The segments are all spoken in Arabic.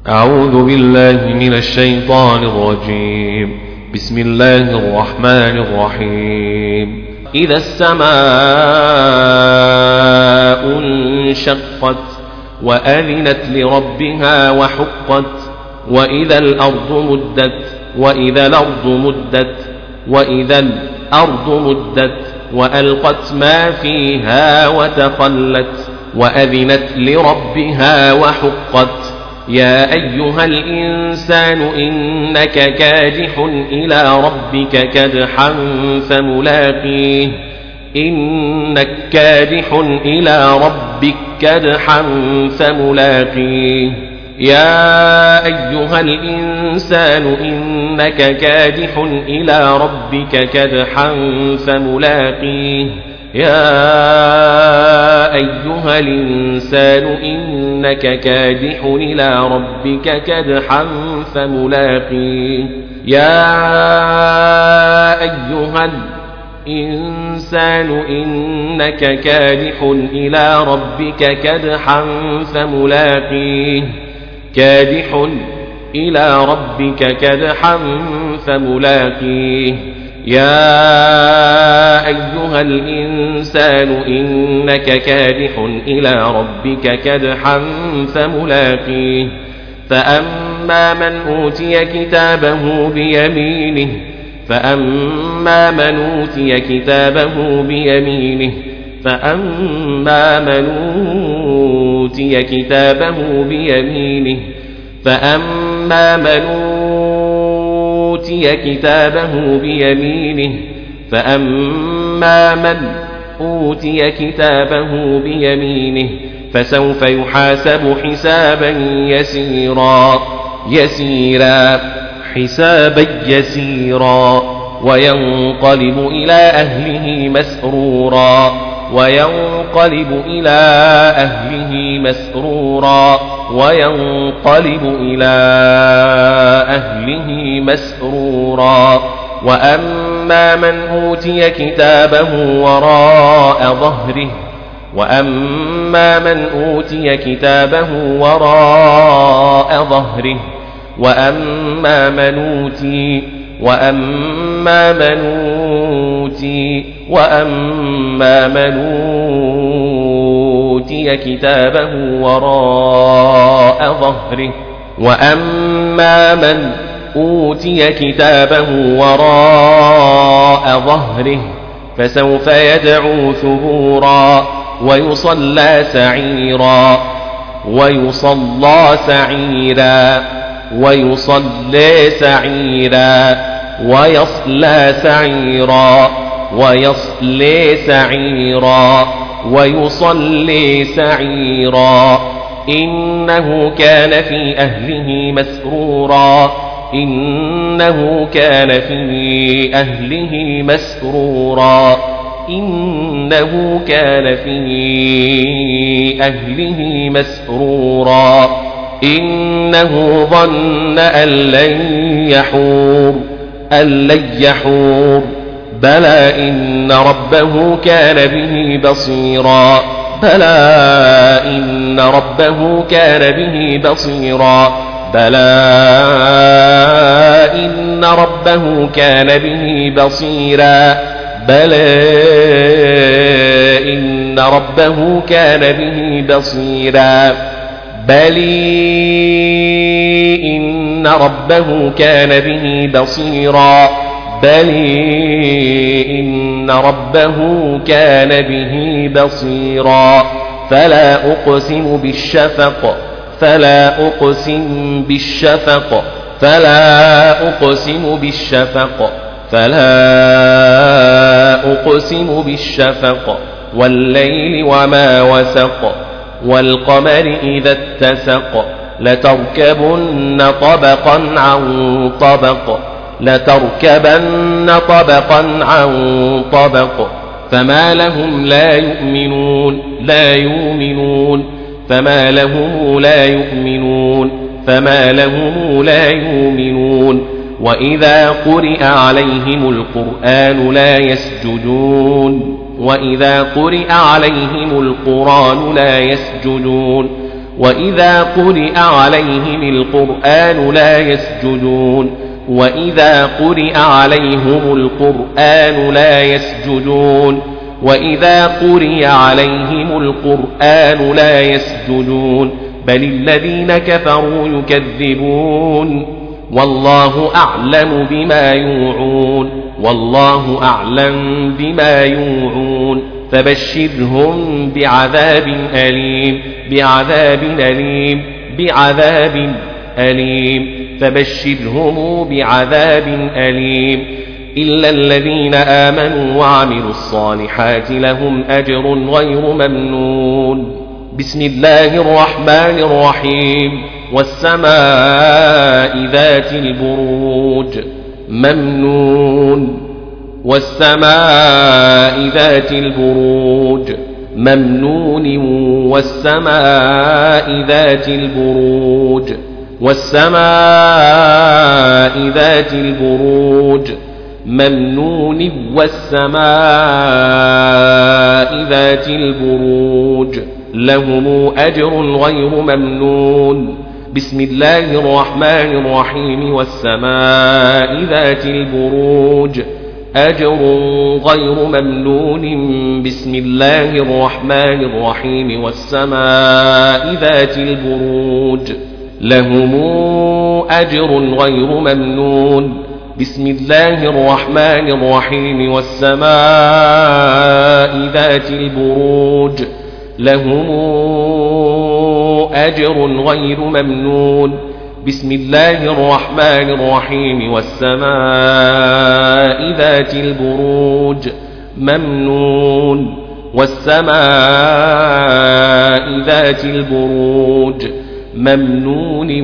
أعوذ بالله من الشيطان الرجيم. بسم الله الرحمن الرحيم. إذا السماء انشقت وأذنت لربها وحقت وإذا الأرض مدت وإذا الأرض مدت وألقت ما فيها وتخلت وأذنت لربها وحقت. يا أيها الإنسان إنك كادح إلى ربك كدحا فملاقيه إنك كادح إلى ربك كدحا فملاقيه. يا أيها الإنسان إنك كادح إلى ربك كدحا فملاقيه. يا أيها الإنسان إنك كادح إلى ربك كدحا فملاقيه. يا أيها الإنسان إنك كادح إلى ربك كدحا فملاقيه. كادح إلى ربك كدحا فملاقيه. يا أيها الإنسان إنك كادح إلى ربك كدحا فملاقيه. فأما من أوتي كتابه بيمينه فأما من أوتي كتابه بيمينه فأما من أوتي كتابه بيمينه فأما من أوتي كتابه بيمينه فأما من أوتي كتابه بيمينه فسوف يحاسب حسابا يسيرا وينقلب إلى أهله مسرورا وأما من أوتي كتابه وراء ظهره وأما من أوتي كتابه وراء ظهره فسوف يدعو ثبورا ويصلى سعيرا إنه كان في أهله مسرورا إنه ظن أن لن يحور بلى إن ربه كان به بصيرا فلا أقسم بالشفق والليل وما وسق والقمر إذا اتسق لتركبن طبقا عن طبق فما لهم لا يؤمنون وإذا قرئ عليهم القرآن لا يسجدون وإذا قرئ عليهم القرآن لا يسجدون وإذا قرئ عليهم القرآن لا يسجدون وإذا قرئ عليهم القرآن لا يسجدون بل الذين كفروا يكذبون والله أعلم بما يوعون والله أعلم بما يوعون فبشرهم بعذاب أليم بعذاب أليم فبشرهم بعذاب أليم إلا الذين آمنوا وعملوا الصالحات لهم أجر غير ممنون بسم الله الرحمن الرحيم والسماء ذات البروج ممنون والسماء ذات البروج ممنون والسماء ذات البروج والسماء ذات البروج ممنون والسماء ذات البروج لهم أجر غير ممنون بسم الله الرحمن الرحيم والسماء ذات البروج أجر غير ممنون بسم الله الرحمن الرحيم والسماء ذات البروج لهم أجر غير ممنون بسم الله الرحمن الرحيم والسماء ذات البروج لهم أجر غير ممنون بسم الله الرحمن الرحيم والسماء ذات البروج ممنون والسماء ذات البروج ممنون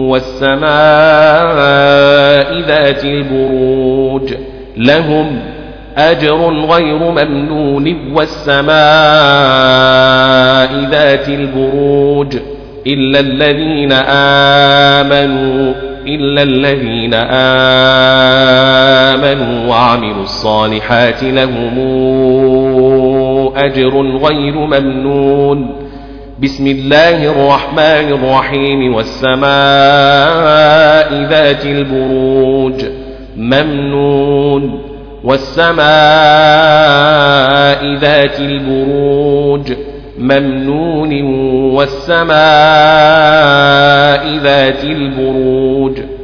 والسماء ذات البروج لهم أجر غير ممنون والسماء ذات البروج إلا الذين آمنوا وعملوا الصالحات لهم أجر غير ممنون بسم الله الرحمن الرحيم والسماء ذات البروج ممنون والسماء ذات البروج ممنون والسماء ذات البروج